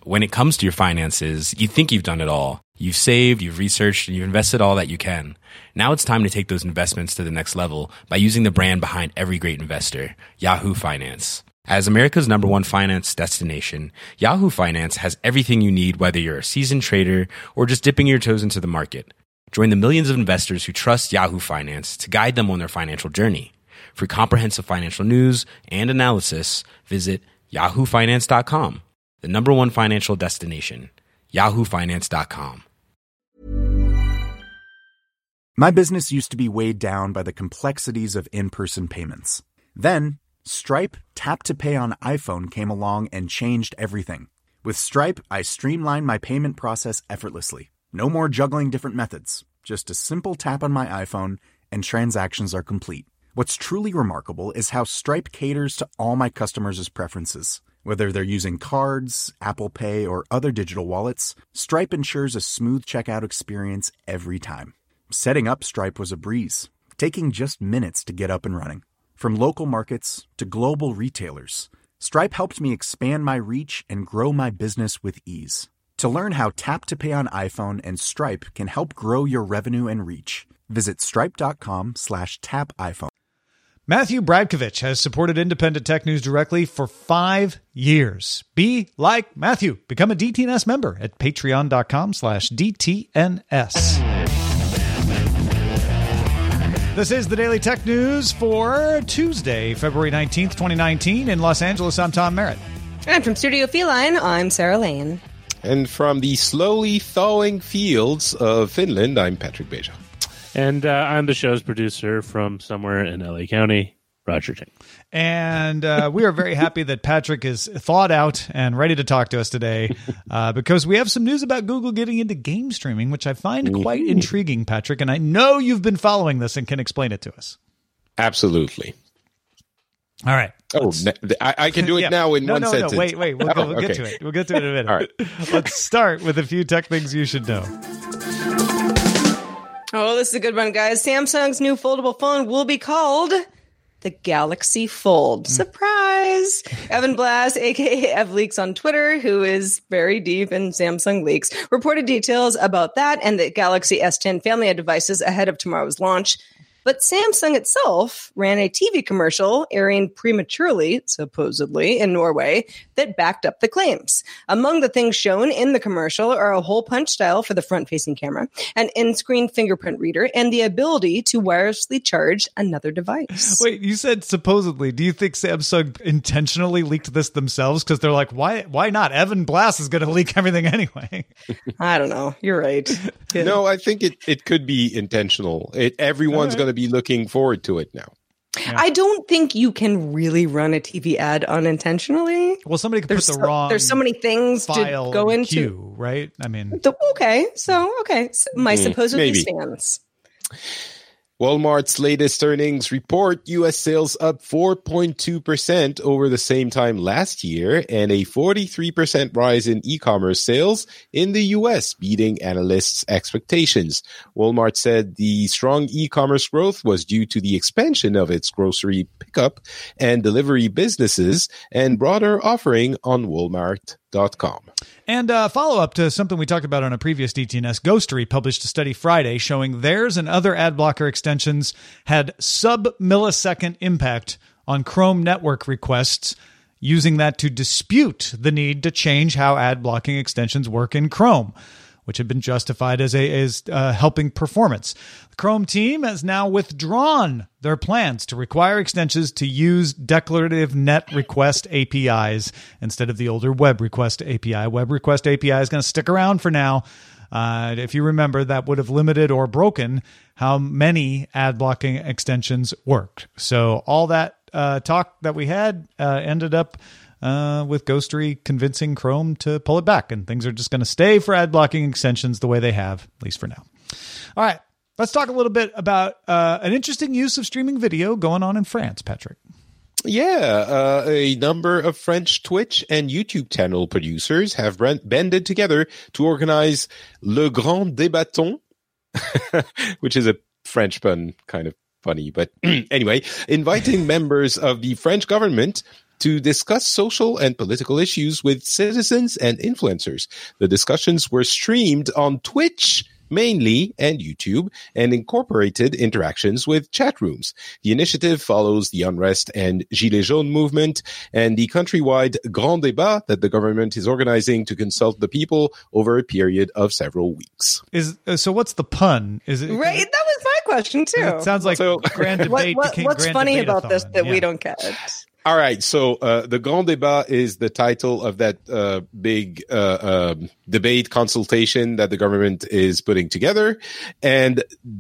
when it comes to your finances, you think you've done it all. You've saved, you've researched, and you've invested all that you can. Now it's time to take those investments to the next level by using the brand behind every great investor, Yahoo Finance. As America's #1 finance destination, Yahoo Finance has everything you need, whether you're a seasoned trader or just dipping your toes into the market. Join the millions of investors who trust Yahoo Finance to guide them on their financial journey. For comprehensive financial news and analysis, visit yahoofinance.com, the #1 financial destination, yahoofinance.com. My business used to be weighed down by the complexities of in-person payments. Then, Stripe Tap to Pay on iPhone came along and changed everything. With Stripe, I streamlined my payment process effortlessly. No more juggling different methods. Just a simple tap on my iPhone and transactions are complete. What's truly remarkable is how Stripe caters to all my customers' preferences. Whether they're using cards, Apple Pay, or other digital wallets, Stripe ensures a smooth checkout experience every time. Setting up Stripe was a breeze, taking just minutes to get up and running. From local markets to global retailers, Stripe helped me expand my reach and grow my business with ease. To learn how Tap to Pay on iPhone and Stripe can help grow your revenue and reach, visit stripe.com/tapiphone. Matthew Bradkovich has supported Independent Tech News directly for 5 years. Be like Matthew. Become a DTNS member at patreon.com/DTNS. This is the Daily Tech News for Tuesday, February 19th, 2019. In Los Angeles, I'm Tom Merritt. And from Studio Feline, I'm Sarah Lane. And from the slowly thawing fields of Finland, I'm Patrick Beja. And I'm the show's producer from somewhere in LA County, Roger Ting. And we are very happy that Patrick is thawed out and ready to talk to us today because we have some news about Google getting into game streaming, which I find quite intriguing, Patrick. And I know you've been following this and can explain it to us. Absolutely. All right. Oh, I can do it now in one sentence. No, wait. We'll get to it. We'll get to it in a minute. All right. Let's start with a few tech things you should know. Oh, this is a good one, guys. Samsung's new foldable phone will be called the Galaxy Fold. Surprise! Evan Blass, a.k.a. EvLeaks on Twitter, who is very deep in Samsung leaks, reported details about that and the Galaxy S10 family of devices ahead of tomorrow's launch. But Samsung itself ran a TV commercial airing prematurely, supposedly, in Norway that backed up the claims. Among the things shown in the commercial are a hole punch style for the front-facing camera, an in-screen fingerprint reader, and the ability to wirelessly charge another device. Wait, you said supposedly. Do you think Samsung intentionally leaked this themselves? Because they're like, why not? Evan Blass is going to leak everything anyway. I don't know. You're right. Yeah. No, I think it could be intentional. Everyone's going to be looking forward to it now. Yeah. I don't think you can really run a TV ad unintentionally. Well, somebody could put the wrong. There's so many things to go into, queue, right? I mean, so my supposedly stands. Walmart's latest earnings report U.S. sales up 4.2% over the same time last year and a 43% rise in e-commerce sales in the U.S., beating analysts' expectations. Walmart said the strong e-commerce growth was due to the expansion of its grocery pickup and delivery businesses and broader offering on Walmart.com. And follow-up to something we talked about on a previous DTNS, Ghostery published a study Friday showing theirs and other ad blocker extensions had sub-millisecond impact on Chrome network requests, using that to dispute the need to change how ad blocking extensions work in Chrome, which had been justified as helping performance. The Chrome team has now withdrawn their plans to require extensions to use declarative net request APIs instead of the older web request API. Web request API is going to stick around for now. If you remember, that would have limited or broken how many ad blocking extensions worked. So all that talk that we had ended up with Ghostery convincing Chrome to pull it back, and things are just going to stay for ad blocking extensions the way they have, at least for now. All right, let's talk a little bit about an interesting use of streaming video going on in France, Patrick. Yeah, a number of French Twitch and YouTube channel producers have banded together to organize Le Grand Débatton, which is a French pun, kind of funny, but anyway, inviting members of the French government to discuss social and political issues with citizens and influencers. The discussions were streamed on Twitch mainly and YouTube and incorporated interactions with chat rooms. The initiative follows the unrest and Gilets jaunes movement and the countrywide Grand Débat that the government is organizing to consult the people over a period of several weeks. So what's the pun? Is it Right, that was my question too. It sounds like grand debate. What's funny about this that we don't get? All right, so the Grand Débat is the title of that big debate consultation that the government is putting together, and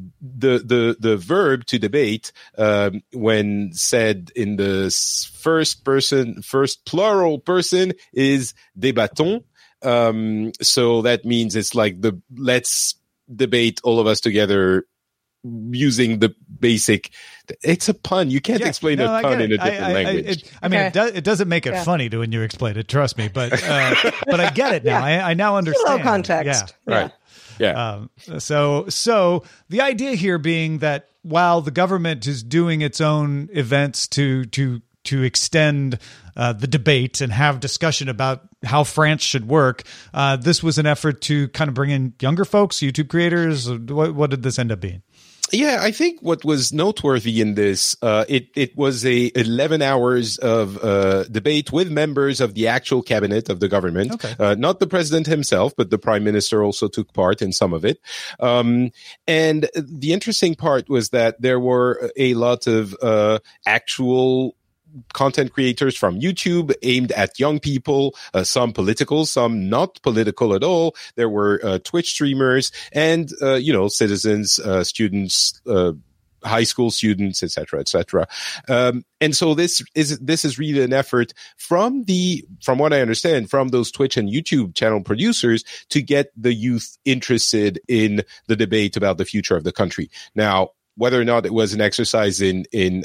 the verb to debate, when said in the first plural person, is débattons. So that means it's like let's debate all of us together using the basic. It's a pun. You can't explain a pun in a different language. It doesn't make it funny when you explain it. Trust me, but I get it now. I now understand. A little context. Yeah. Right. Yeah. So the idea here being that while the government is doing its own events to extend the debate and have discussion about how France should work, this was an effort to kind of bring in younger folks, YouTube creators. What did this end up being? Yeah, I think what was noteworthy in this, it was 11 hours of debate with members of the actual cabinet of the government. Okay. Not the president himself, but the prime minister also took part in some of it. And the interesting part was that there were a lot of actual content creators from YouTube aimed at young people, some political, some not political at all. There were Twitch streamers and, citizens, students, high school students, et cetera. And so this is really an effort from what I understand, from those Twitch and YouTube channel producers to get the youth interested in the debate about the future of the country. Now, whether or not it was an exercise in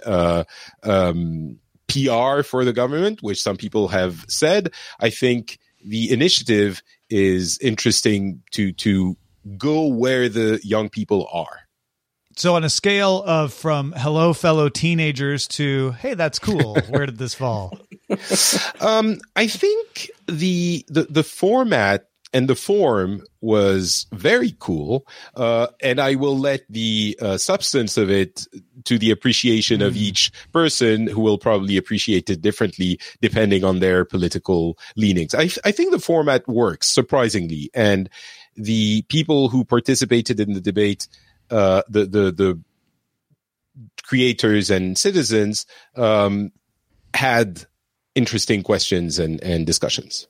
PR for the government, which some people have said, I think the initiative is interesting to go where the young people are. So on a scale of from hello, fellow teenagers to, hey, that's cool, where did this fall? I think the format and the form was very cool. And I will let the substance of it to the appreciation of each person, who will probably appreciate it differently depending on their political leanings. I think the format works surprisingly. And the people who participated in the debate, the creators and citizens, had interesting questions and discussions.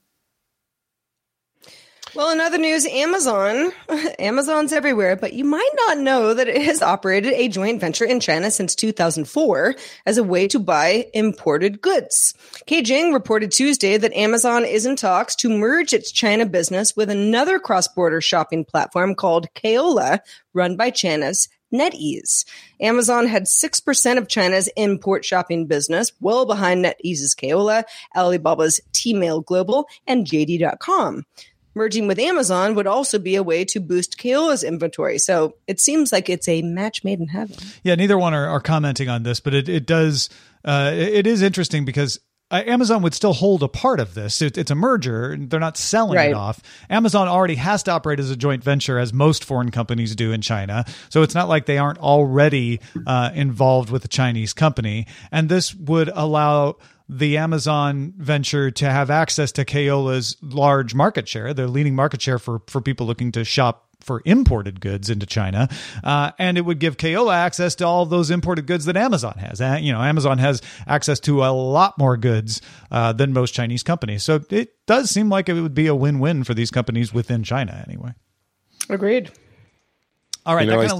Well, in other news, Amazon's everywhere, but you might not know that it has operated a joint venture in China since 2004 as a way to buy imported goods. Beijing reported Tuesday that Amazon is in talks to merge its China business with another cross-border shopping platform called Kaola, run by China's NetEase. Amazon had 6% of China's import shopping business, well behind NetEase's Kaola, Alibaba's Tmail Global, and JD.com. Merging with Amazon would also be a way to boost Kaola's inventory. So it seems like it's a match made in heaven. Yeah, neither one are commenting on this, but it is interesting because Amazon would still hold a part of this. It's a merger. They're not selling it off. Amazon already has to operate as a joint venture, as most foreign companies do in China. So it's not like they aren't already involved with a Chinese company. And this would allow the Amazon venture to have access to Kaola's large market share, their leading market share for people looking to shop for imported goods into China. And it would give Kaola access to all those imported goods that Amazon has. Amazon has access to a lot more goods than most Chinese companies. So it does seem like it would be a win-win for these companies within China anyway. Agreed. All right. I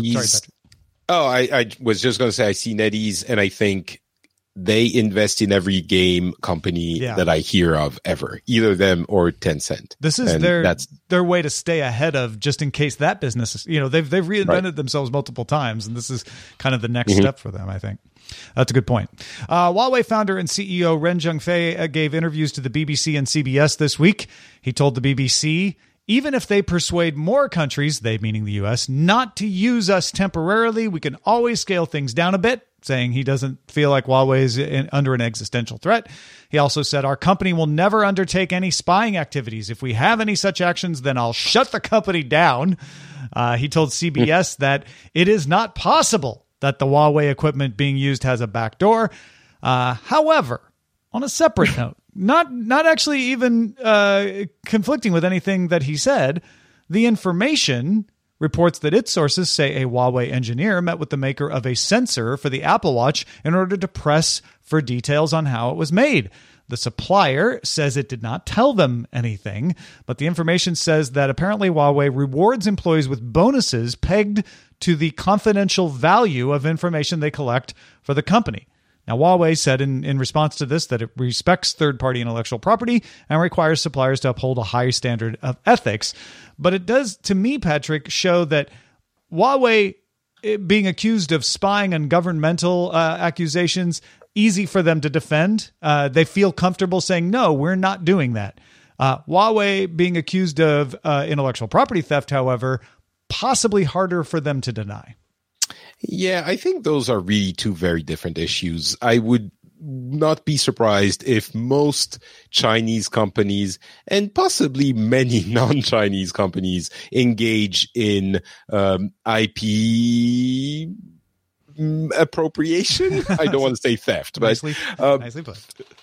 was just going to say, I see NetEase, and I think they invest in every game company that I hear of ever, either them or Tencent. This is their way to stay ahead of, just in case that business is, they've reinvented themselves multiple times, and this is kind of the next step for them, I think. That's a good point. Huawei founder and CEO Ren Zhengfei gave interviews to the BBC and CBS this week. He told the BBC, even if they persuade more countries, they meaning the US, not to use us temporarily, we can always scale things down a bit. saying he doesn't feel like Huawei is under an existential threat. He also said, our company will never undertake any spying activities. If we have any such actions, then I'll shut the company down. He told CBS that it is not possible that the Huawei equipment being used has a backdoor. However, on a separate note, not actually even conflicting with anything that he said, the information reports that its sources say a Huawei engineer met with the maker of a sensor for the Apple Watch in order to press for details on how it was made. The supplier says it did not tell them anything, but the information says that apparently Huawei rewards employees with bonuses pegged to the confidential value of information they collect for the company. Now, Huawei said in response to this that it respects third-party intellectual property and requires suppliers to uphold a high standard of ethics. But it does, to me, Patrick, show that Huawei being accused of spying on governmental accusations, easy for them to defend. They feel comfortable saying, no, we're not doing that. Huawei being accused of intellectual property theft, however, possibly harder for them to deny. Yeah, I think those are really two very different issues. I would not be surprised if most Chinese companies and possibly many non-Chinese companies engage in IP appropriation. I don't want to say theft, but nicely put.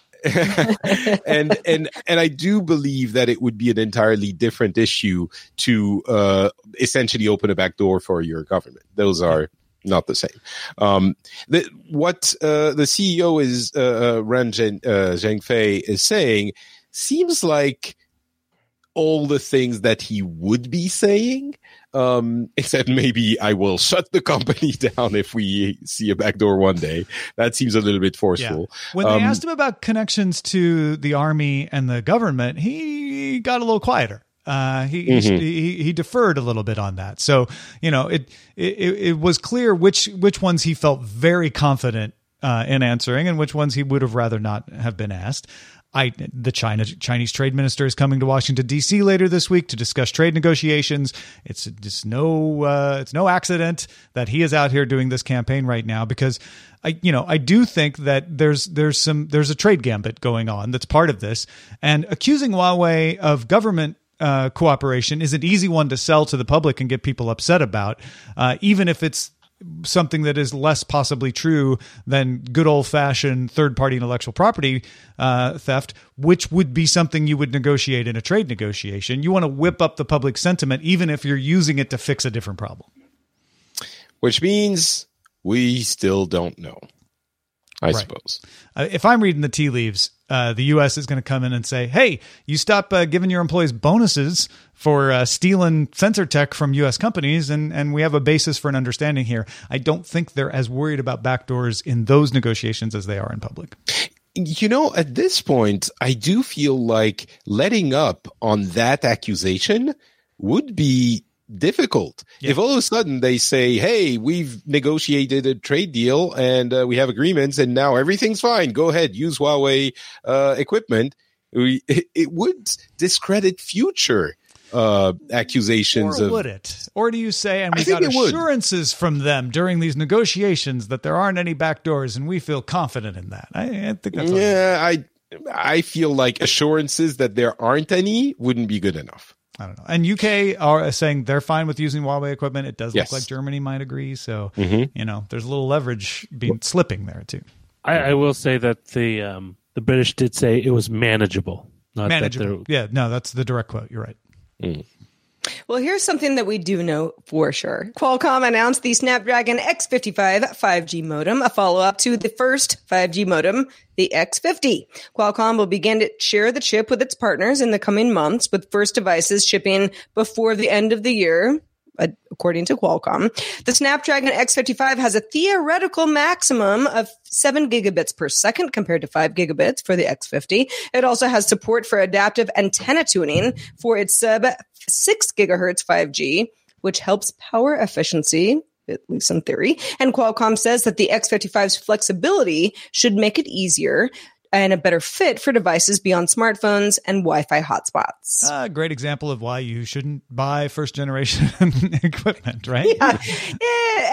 and I do believe that it would be an entirely different issue to essentially open a back door for your government. Those are not the same. What the CEO is Ren Zhengfei is saying seems like all the things that he would be saying, except maybe I will shut the company down if we see a backdoor one day. That seems a little bit forceful. Yeah. When they asked him about connections to the army and the government, he got a little quieter. He deferred a little bit on that. So, it was clear which ones he felt very confident in answering and which ones he would have rather not have been asked. The Chinese trade minister is coming to Washington, D.C. later this week to discuss trade negotiations. It's just no accident that he is out here doing this campaign right now, because I do think that there's a trade gambit going on that's part of this, and accusing Huawei of government cooperation is an easy one to sell to the public and get people upset about, even if it's something that is less possibly true than good old-fashioned third-party intellectual property theft, which would be something you would negotiate in a trade negotiation. You want to whip up the public sentiment, even if you're using it to fix a different problem. Which means we still don't know, I suppose. If I'm reading the tea leaves, the U.S. is going to come in and say, hey, you stop giving your employees bonuses for stealing sensor tech from U.S. companies, and we have a basis for an understanding here. I don't think they're as worried about backdoors in those negotiations as they are in public. At this point, I do feel like letting up on that accusation would be difficult. Yeah. If all of a sudden they say, hey, we've negotiated a trade deal and we have agreements and now everything's fine, go ahead, use Huawei equipment, it would discredit future accusations. Or would it? Or do you say, and we got assurances from them during these negotiations that there aren't any backdoors and we feel confident in that? I think that's I feel like assurances that there aren't any wouldn't be good enough. I don't know. And UK are saying they're fine with using Huawei equipment. It does look like Germany might agree. So, there's a little leverage slipping there too. I will say that the British did say it was manageable. Manageable. That's the direct quote. You're right. Mm. Well, here's something that we do know for sure. Qualcomm announced the Snapdragon X55 5G modem, a follow-up to the first 5G modem, the X50. Qualcomm will begin to share the chip with its partners in the coming months, with first devices shipping before the end of the year, according to Qualcomm. The Snapdragon X55 has a theoretical maximum of 7 gigabits per second compared to 5 gigabits for the X50. It also has support for adaptive antenna tuning for its sub 6 gigahertz 5G, which helps power efficiency, at least in theory. And Qualcomm says that the X55's flexibility should make it easier and a better fit for devices beyond smartphones and Wi-Fi hotspots. A great example of why you shouldn't buy first-generation equipment, right? Yeah,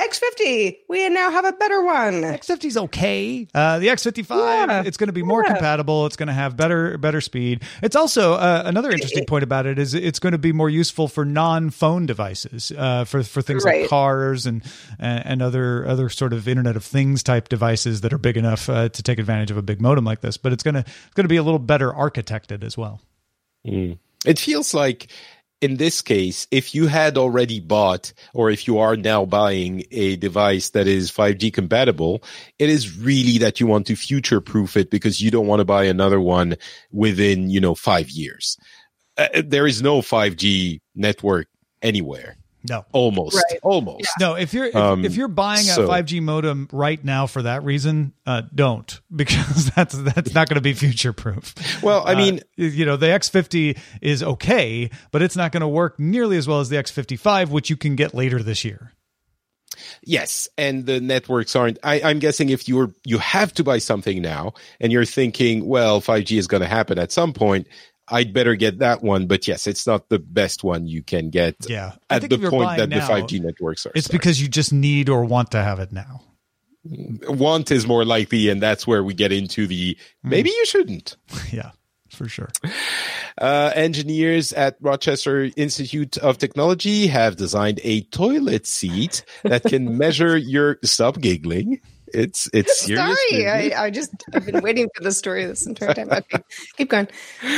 X50. We now have a better one. X50 is okay. The X55, it's going to be more compatible. It's going to have better speed. It's also another interesting point about it is it's going to be more useful for non-phone devices, for things like cars and other sort of Internet of Things type devices that are big enough to take advantage of a big modem like this. But it's going to be a little better architected as well. It feels like, in this case, if you had already bought, or if you are now buying a device that is 5G compatible, it is really that you want to future-proof it because you don't want to buy another one within, 5 years. There is no 5G network anywhere. No, almost. Yeah. No, if you're buying a 5G modem right now for that reason, don't, because that's not going to be future proof. Well, I mean, the X50 is okay, but it's not going to work nearly as well as the X55, which you can get later this year. Yes, and the networks aren't. I'm guessing if you have to buy something now, and you're thinking, well, 5G is going to happen at some point, I'd better get that one, but yes, it's not the best one you can get at the point that the 5G networks are. It's because you just need or want to have it now. Want is more likely, and that's where we get into the maybe you shouldn't. Yeah, for sure. Engineers at Rochester Institute of Technology have designed a toilet seat that can measure your stop giggling. It's serious. Sorry, I've been waiting for the story this entire time. Okay, keep going.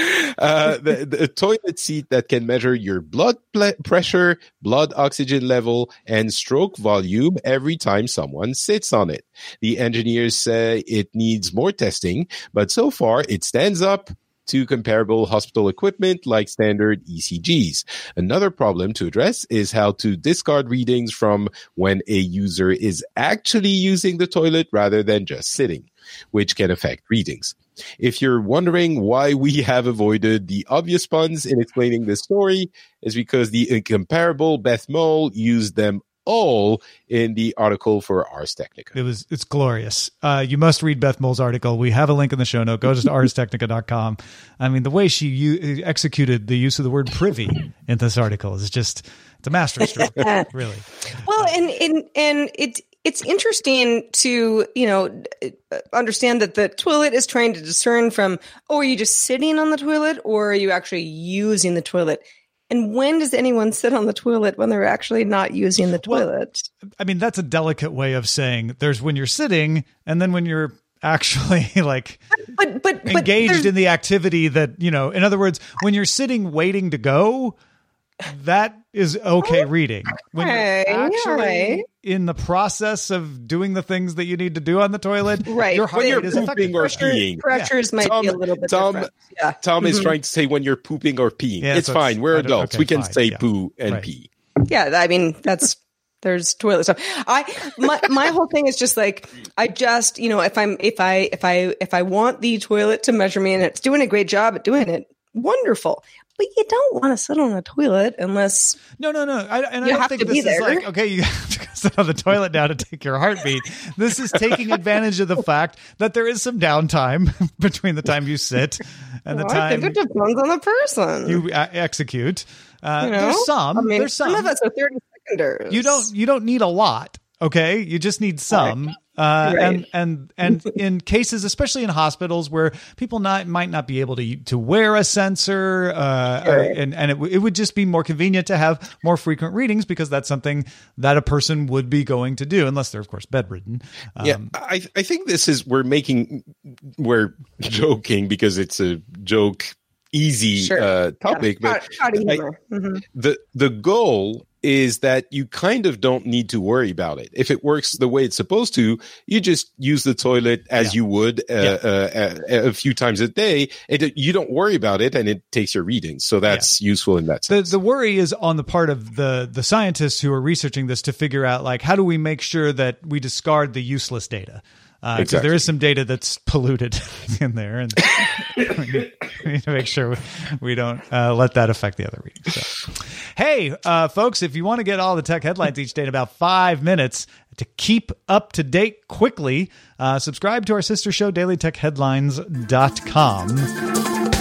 The toilet seat that can measure your blood pressure, blood oxygen level, and stroke volume every time someone sits on it. The engineers say it needs more testing, but so far it stands up to comparable hospital equipment like standard ECGs. Another problem to address is how to discard readings from when a user is actually using the toilet rather than just sitting, which can affect readings. If you're wondering why we have avoided the obvious puns in explaining this story, is because the incomparable Beth Mole used them all in the article for Ars Technica. It's glorious. You must read Beth Mole's article. We have a link in the show note. Go to arstechnica.com. I mean, the way she executed the use of the word privy in this article is just, it's a masterstroke, really. Well, and it's interesting to, understand that the toilet is trying to discern from, are you just sitting on the toilet or are you actually using the toilet? And when does anyone sit on the toilet when they're actually not using the toilet? Well, I mean, that's a delicate way of saying there's when you're sitting and then when you're actually engaged in the activity that, in other words, when you're sitting waiting to go, that is okay reading. When you're actually in the process of doing the things that you need to do on the toilet, your heart rate is affected. Or peeing. Pressures might be a little bit different. Yeah. Tom is trying to say when you're pooping or peeing. Yeah, it's fine. We're adults. We can say poo and pee. Yeah, I mean, there's toilet stuff. My whole thing is just like, I just, if I want the toilet to measure me and it's doing a great job at doing it, wonderful. But you don't want to sit on a toilet unless no. I don't think this is like, okay, you have to sit on the toilet now to take your heartbeat. This is taking advantage of the fact that there is some downtime between the time you sit and the time. I think it depends on the person you execute. There's some. There's some of us are 30 seconders. You don't need a lot. Okay, you just need some, and in cases, especially in hospitals where people might not be able to wear a sensor, and it would just be more convenient to have more frequent readings because that's something that a person would be going to do, unless they're of course bedridden. I think this is we're joking because it's a joke, easy topic, but the goal is that you kind of don't need to worry about it. If it works the way it's supposed to, you just use the toilet as you would a few times a day. You don't worry about it, and it takes your readings. So that's useful in that sense. The worry is on the part of the scientists who are researching this to figure out, like, how do we make sure that we discard the useless data? Exactly. There is some data that's polluted in there, and we need to make sure we don't let that affect the other readings. So. Hey, folks, if you want to get all the tech headlines each day in about 5 minutes to keep up to date quickly, subscribe to our sister show, dailytechheadlines.com. And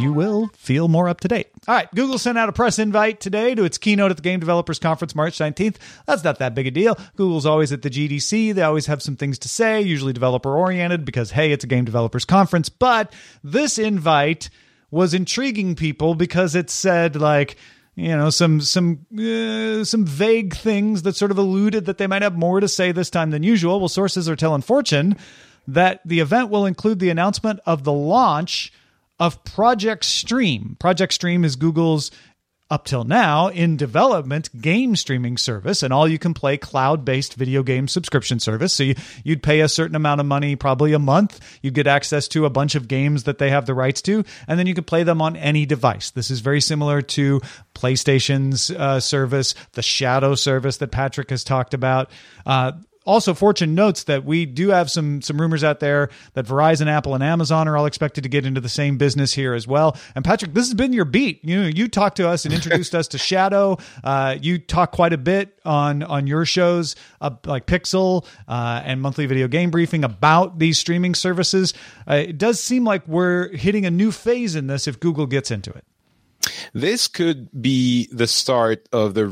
you will feel more up to date. All right, Google sent out a press invite today to its keynote at the Game Developers Conference March 19th. That's not that big a deal. Google's always at the GDC. They always have some things to say, usually developer-oriented, because, hey, it's a Game Developers Conference. But this invite was intriguing people because it said, like, you know, some vague things that sort of alluded that they might have more to say this time than usual. Well, sources are telling Fortune that the event will include the announcement of the launch of Project Stream. Project Stream is Google's, up till now, in development game streaming service, and all-you-can-play cloud-based video game subscription service. So you'd pay a certain amount of money, probably a month. You'd get access to a bunch of games that they have the rights to, and then you could play them on any device. This is very similar to PlayStation's service, the Shadow service that Patrick has talked about. Also, Fortune notes that we do have some rumors out there that Verizon, Apple, and Amazon are all expected to get into the same business here as well. And Patrick, this has been your beat. You talked to us and introduced us to Shadow. You talk quite a bit on your shows, like Pixel and Monthly Video Game Briefing, about these streaming services. It does seem like we're hitting a new phase in this if Google gets into it. This could be the start of the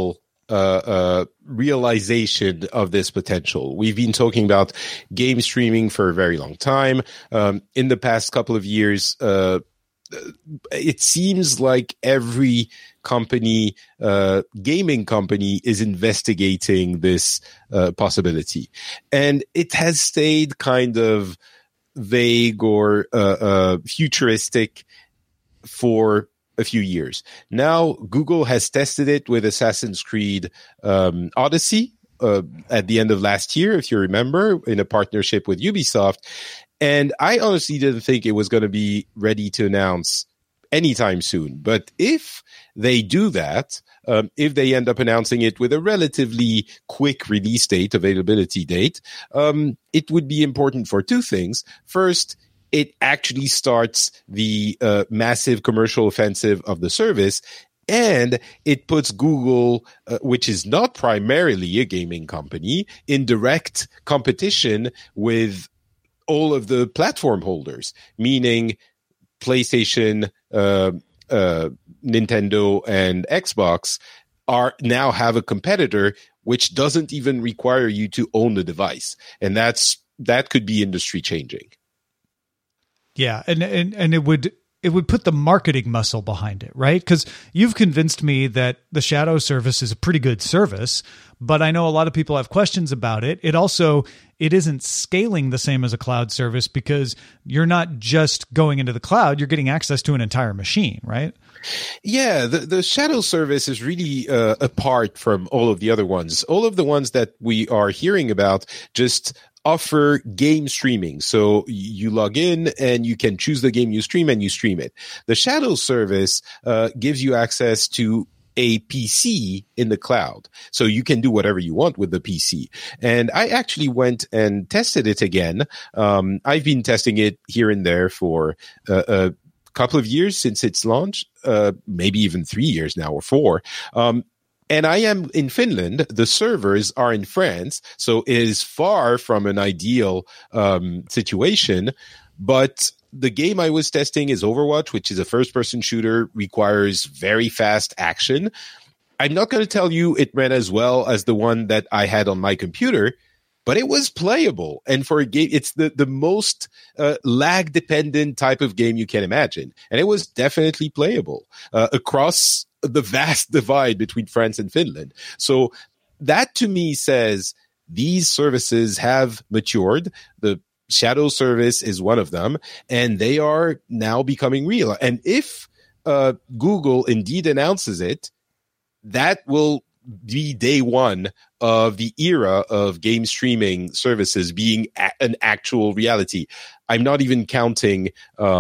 realization of this potential. We've been talking about game streaming for a very long time. In the past couple of years, it seems like every company, gaming company, is investigating this possibility. And it has stayed kind of vague or futuristic for a few years. Now, Google has tested it with Assassin's Creed Odyssey at the end of last year, if you remember, in a partnership with Ubisoft. And I honestly didn't think it was going to be ready to announce anytime soon. But if they do that, if they end up announcing it with a relatively quick release date, availability date, it would be important for two things. First, it actually starts the massive commercial offensive of the service, and it puts Google, which is not primarily a gaming company, in direct competition with all of the platform holders, meaning PlayStation, Nintendo, and Xbox now have a competitor which doesn't even require you to own the device. And that could be industry changing. Yeah, and it would put the marketing muscle behind it, right? Because you've convinced me that the Shadow service is a pretty good service, but I know a lot of people have questions about it. It isn't scaling the same as a cloud service because you're not just going into the cloud, you're getting access to an entire machine, right? Yeah, the Shadow service is really apart from all of the other ones. All of the ones that we are hearing about just offer game streaming. So you log in and you can choose the game you stream and you stream it. The Shadow service gives you access to a PC in the cloud. So you can do whatever you want with the PC. And I actually went and tested it again. I've been testing it here and there for a couple of years since its launch, maybe even 3 years now or 4. And I am in Finland. The servers are in France, so it is far from an ideal situation. But the game I was testing is Overwatch, which is a first-person shooter, requires very fast action. I'm not going to tell you it ran as well as the one that I had on my computer, but it was playable. And for a game, it's the most lag-dependent type of game you can imagine. And it was definitely playable across the vast divide between France and Finland. So that to me says these services have matured. The Shadow service is one of them, and they are now becoming real. And if Google indeed announces it, that will be day one of the era of game streaming services being an actual reality. I'm not even counting,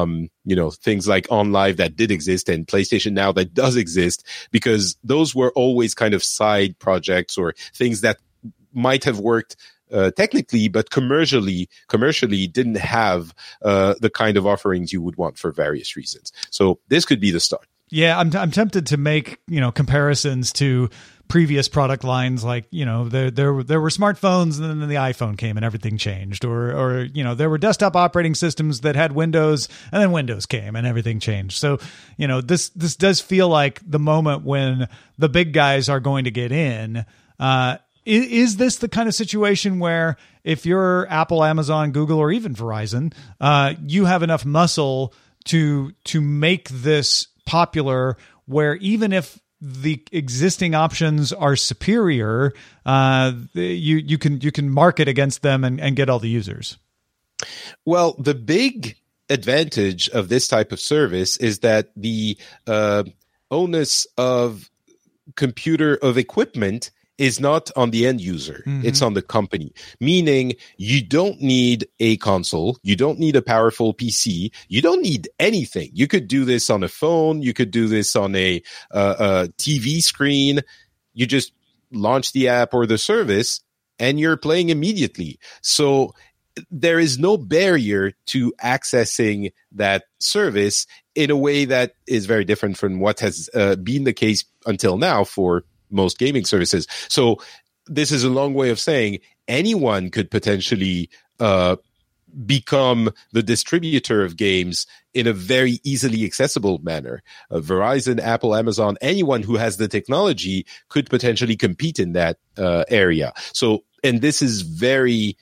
things like OnLive that did exist and PlayStation Now that does exist, because those were always kind of side projects or things that might have worked technically, but commercially didn't have the kind of offerings you would want for various reasons. So this could be the start. Yeah, I'm tempted to make, comparisons to previous product lines, like, there were smartphones and then the iPhone came and everything changed, or there were desktop operating systems that had Windows and then Windows came and everything changed. So, this does feel like the moment when the big guys are going to get in. Is this the kind of situation where if you're Apple, Amazon, Google, or even Verizon, you have enough muscle to make this popular, where even if the existing options are superior, you can market against them and get all the users? Well, the big advantage of this type of service is that the onus of equipment is not on the end user. Mm-hmm. It's on the company, meaning you don't need a console. You don't need a powerful PC. You don't need anything. You could do this on a phone. You could do this on a TV screen. You just launch the app or the service and you're playing immediately. So there is no barrier to accessing that service in a way that is very different from what has been the case until now for most gaming services. So this is a long way of saying anyone could potentially become the distributor of games in a very easily accessible manner. Verizon, Apple, Amazon, anyone who has the technology could potentially compete in that area. So, and this is very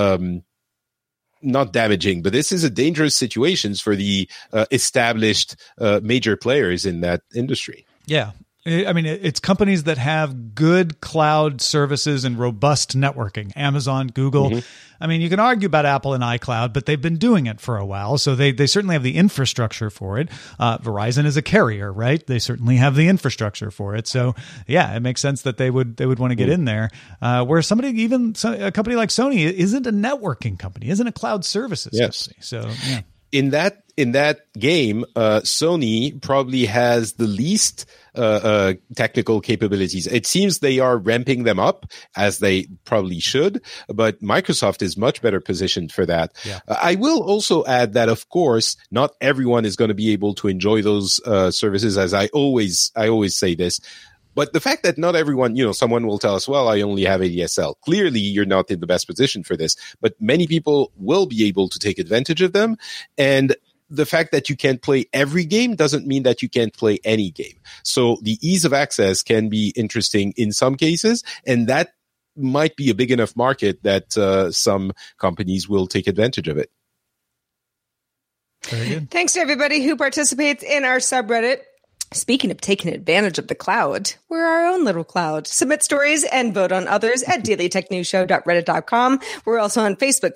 not damaging, but this is a dangerous situation for the established major players in that industry. Yeah. I mean, it's companies that have good cloud services and robust networking. Amazon, Google. Mm-hmm. I mean, you can argue about Apple and iCloud, but they've been doing it for a while, so they certainly have the infrastructure for it. Verizon is a carrier, right? They certainly have the infrastructure for it. So, yeah, it makes sense that they would want to get in there. Where a company like Sony isn't a networking company, isn't a cloud services company. So, yeah. In that game, Sony probably has the least technical capabilities. It seems they are ramping them up, as they probably should, but Microsoft is much better positioned for that. Yeah. I will also add that, of course, not everyone is going to be able to enjoy those services, as I always say this. But the fact that not everyone, someone will tell us, well, I only have ADSL. Clearly, you're not in the best position for this. But many people will be able to take advantage of them. And the fact that you can't play every game doesn't mean that you can't play any game. So the ease of access can be interesting in some cases. And that might be a big enough market that some companies will take advantage of it. Very good. Thanks to everybody who participates in our subreddit. Speaking of taking advantage of the cloud, we're our own little cloud. Submit stories and vote on others at dailytechnewsshow.reddit.com. We're also on Facebook,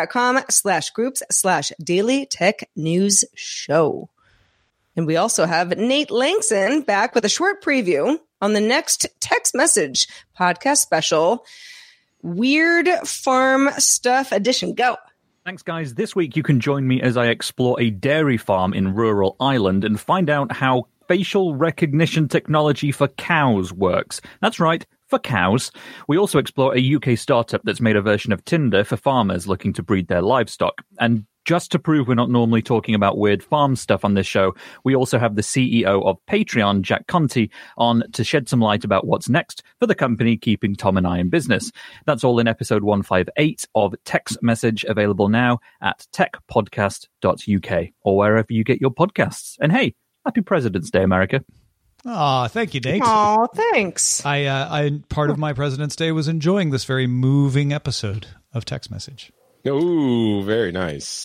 facebook.com/groups/dailytechnewsshow. And we also have Nate Langson back with a short preview on the next text message podcast special, Weird Farm Stuff Edition. Go. Thanks, guys. This week you can join me as I explore a dairy farm in rural Ireland and find out how facial recognition technology for cows works. That's right, for cows. We also explore a UK startup that's made a version of Tinder for farmers looking to breed their livestock. And just to prove we're not normally talking about weird farm stuff on this show, we also have the CEO of Patreon, Jack Conte, on to shed some light about what's next for the company keeping Tom and I in business. That's all in episode 158 of Text Message, available now at techpodcast.uk or wherever you get your podcasts. And hey, happy President's Day, America. Oh, thank you, Nate. Oh, thanks. I part of my President's Day was enjoying this very moving episode of Text Message. Ooh, very nice.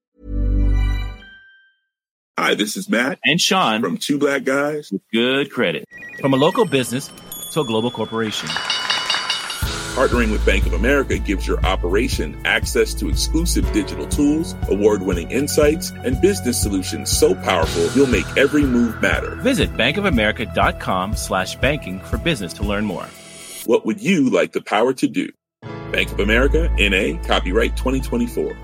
Hi, this is Matt and Sean from Two Black Guys with Good Credit. From a local business to a global corporation, partnering with Bank of America gives your operation access to exclusive digital tools, award-winning insights, and business solutions so powerful you'll make every move matter. Visit bankofamerica.com/banking for business to learn more. What would you like the power to do? Bank of America, N.A., copyright 2024.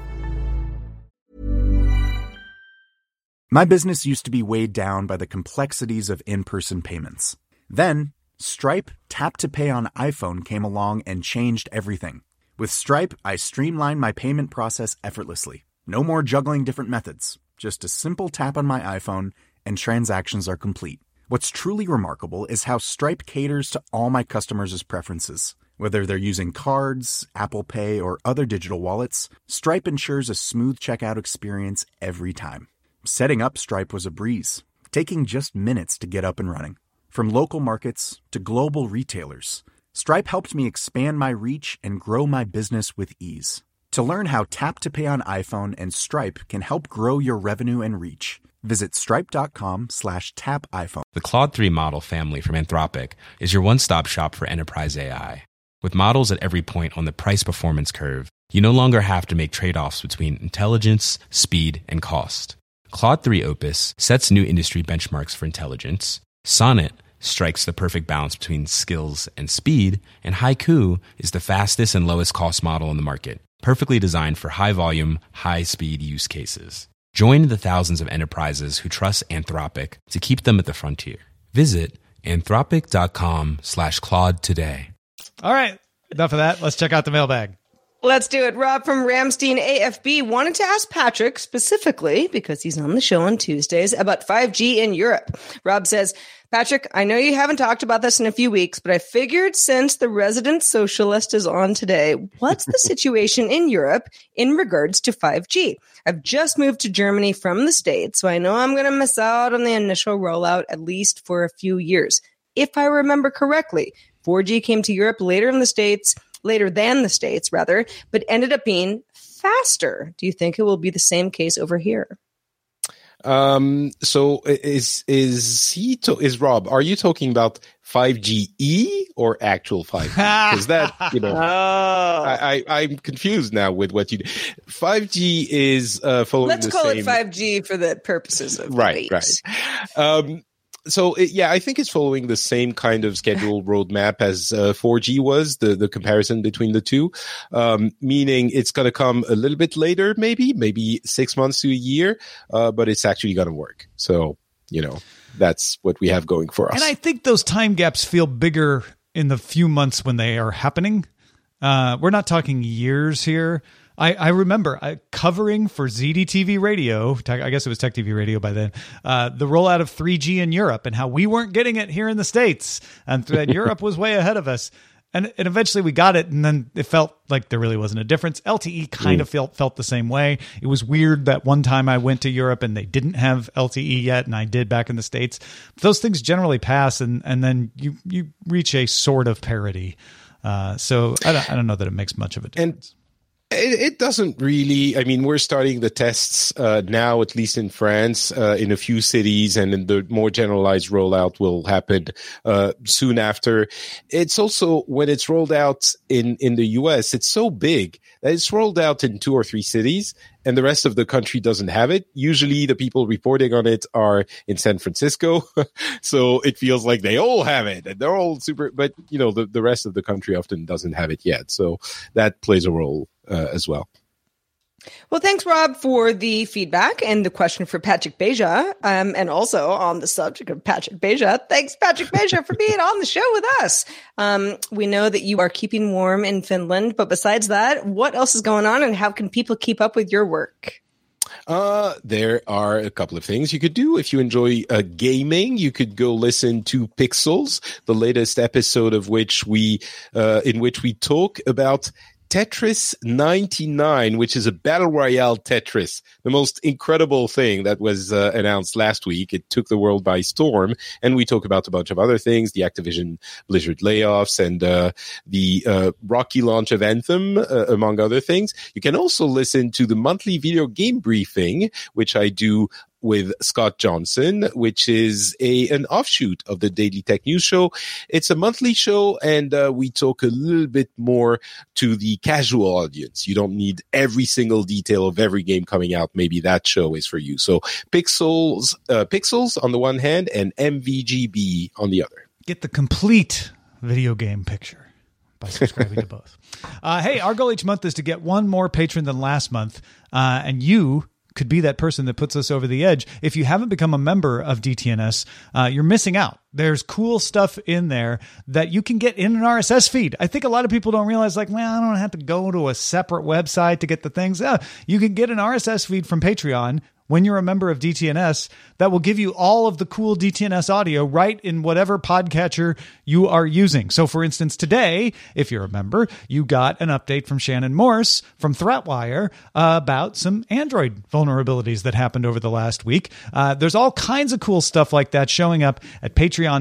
My business used to be weighed down by the complexities of in-person payments. Then, Stripe Tap to Pay on iPhone came along and changed everything. With Stripe, I streamlined my payment process effortlessly. No more juggling different methods. Just a simple tap on my iPhone and transactions are complete. What's truly remarkable is how Stripe caters to all my customers' preferences. Whether they're using cards, Apple Pay, or other digital wallets, Stripe ensures a smooth checkout experience every time. Setting up Stripe was a breeze, taking just minutes to get up and running. From local markets to global retailers, Stripe helped me expand my reach and grow my business with ease. To learn how Tap to Pay on iPhone and Stripe can help grow your revenue and reach, visit stripe.com/tapiphone. The Claude 3 model family from Anthropic is your one-stop shop for enterprise AI. With models at every point on the price-performance curve, you no longer have to make trade-offs between intelligence, speed, and cost. Claude 3 Opus sets new industry benchmarks for intelligence. Sonnet strikes the perfect balance between skills and speed. And Haiku is the fastest and lowest cost model in the market, perfectly designed for high-volume, high-speed use cases. Join the thousands of enterprises who trust Anthropic to keep them at the frontier. Visit anthropic.com/Claude today. All right, enough of that. Let's check out the mailbag. Let's do it. Rob from Ramstein AFB wanted to ask Patrick specifically, because he's on the show on Tuesdays, about 5G in Europe. Rob says, Patrick, I know you haven't talked about this in a few weeks, but I figured since the resident socialist is on today, what's the situation in Europe in regards to 5G? I've just moved to Germany from the States, so I know I'm going to miss out on the initial rollout at least for a few years. If I remember correctly, 4G came to Europe later than the States, but ended up being faster. Do you think it will be the same case over here? So is Rob, are you talking about 5GE or actual 5G? Because that, I'm confused now with what you do. 5G is following Let's the call same... it 5G for the purposes of right. So I think it's following the same kind of schedule roadmap as 4G was, the comparison between the two, meaning it's going to come a little bit later, maybe 6 months to a year, but it's actually going to work. So, that's what we have going for us. And I think those time gaps feel bigger in the few months when they are happening. We're not talking years here. I remember covering for ZDTV Radio, I guess it was Tech TV Radio by then, the rollout of 3G in Europe and how we weren't getting it here in the States, and that Europe was way ahead of us. And eventually we got it, and then it felt like there really wasn't a difference. LTE kind of felt the same way. It was weird that one time I went to Europe and they didn't have LTE yet, and I did back in the States. But those things generally pass, and then you reach a sort of parity. So I don't know that it makes much of a difference. It doesn't really. I mean, we're starting the tests now, at least in France, in a few cities, and then the more generalized rollout will happen soon after. It's also, when it's rolled out in the US, it's so big that it's rolled out in 2 or 3 cities, and the rest of the country doesn't have it. Usually the people reporting on it are in San Francisco, so it feels like they all have it, and they're all super, but the rest of the country often doesn't have it yet, so that plays a role as well. Well, thanks, Rob, for the feedback and the question for Patrick Beja. And also on the subject of Patrick Beja, thanks, Patrick Beja, for being on the show with us. We know that you are keeping warm in Finland, but besides that, what else is going on, and how can people keep up with your work? There are a couple of things you could do. If you enjoy gaming, you could go listen to Pixels, the latest episode of which in which we talk about Tetris 99, which is a battle royale Tetris, the most incredible thing that was announced last week. It took the world by storm, and we talk about a bunch of other things, the Activision Blizzard layoffs and the rocky launch of Anthem, among other things. You can also listen to the monthly video game briefing, which I do with Scott Johnson, which is an offshoot of the Daily Tech News Show. It's a monthly show, and we talk a little bit more to the casual audience. You don't need every single detail of every game coming out. Maybe that show is for you. So Pixels on the one hand, and MVGB on the other. Get the complete video game picture by subscribing to both. Hey, our goal each month is to get one more patron than last month, and you could be that person that puts us over the edge. If you haven't become a member of DTNS, you're missing out. There's cool stuff in there that you can get in an RSS feed. I think a lot of people don't realize, I don't have to go to a separate website to get the things. You can get an RSS feed from Patreon when you're a member of DTNS that will give you all of the cool DTNS audio right in whatever podcatcher you are using. So for instance, today, if you're a member, you got an update from Shannon Morse from ThreatWire about some Android vulnerabilities that happened over the last week. There's all kinds of cool stuff like that showing up at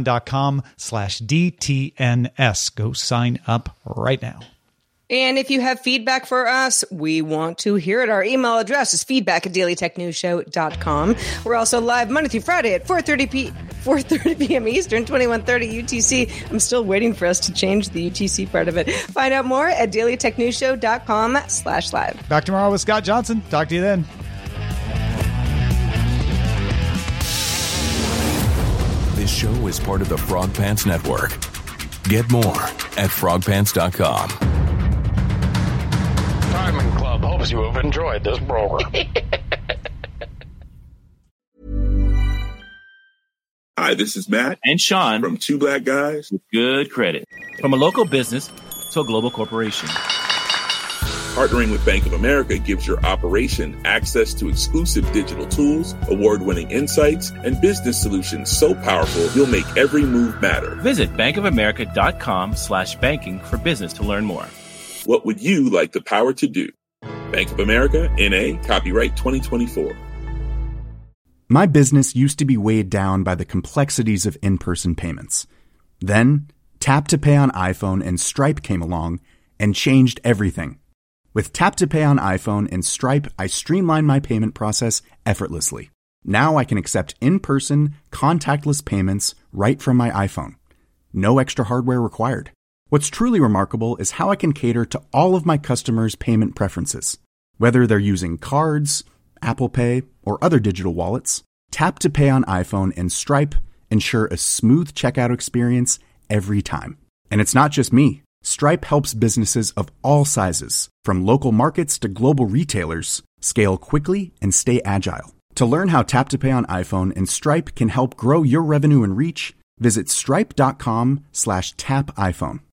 patreon.com/DTNS. Go sign up right now. And if you have feedback for us, we want to hear it. Our email address is feedback@dailytechnewsshow.com. We're also live Monday through Friday at 4:30 p.m. Eastern, 21:30 UTC. I'm still waiting for us to change the UTC part of it. Find out more at dailytechnewsshow.com/live. Back tomorrow with Scott Johnson. Talk to you then. This show is part of the Frog Pants Network. Get more at frogpants.com. Diamond Club hopes you have enjoyed this program. Hi, this is Matt and Sean from Two Black Guys with Good Credit. From a local business to a global corporation. Partnering with Bank of America gives your operation access to exclusive digital tools, award-winning insights, and business solutions so powerful you'll make every move matter. Visit bankofamerica.com/banking for business to learn more. What would you like the power to do? Bank of America, N.A., copyright 2024. My business used to be weighed down by the complexities of in-person payments. Then, Tap to Pay on iPhone and Stripe came along and changed everything. With Tap to Pay on iPhone and Stripe, I streamlined my payment process effortlessly. Now I can accept in-person, contactless payments right from my iPhone. No extra hardware required. What's truly remarkable is how I can cater to all of my customers' payment preferences. Whether they're using cards, Apple Pay, or other digital wallets, Tap to Pay on iPhone and Stripe ensure a smooth checkout experience every time. And it's not just me. Stripe helps businesses of all sizes, from local markets to global retailers, scale quickly and stay agile. To learn how Tap to Pay on iPhone and Stripe can help grow your revenue and reach, visit stripe.com/tapiphone.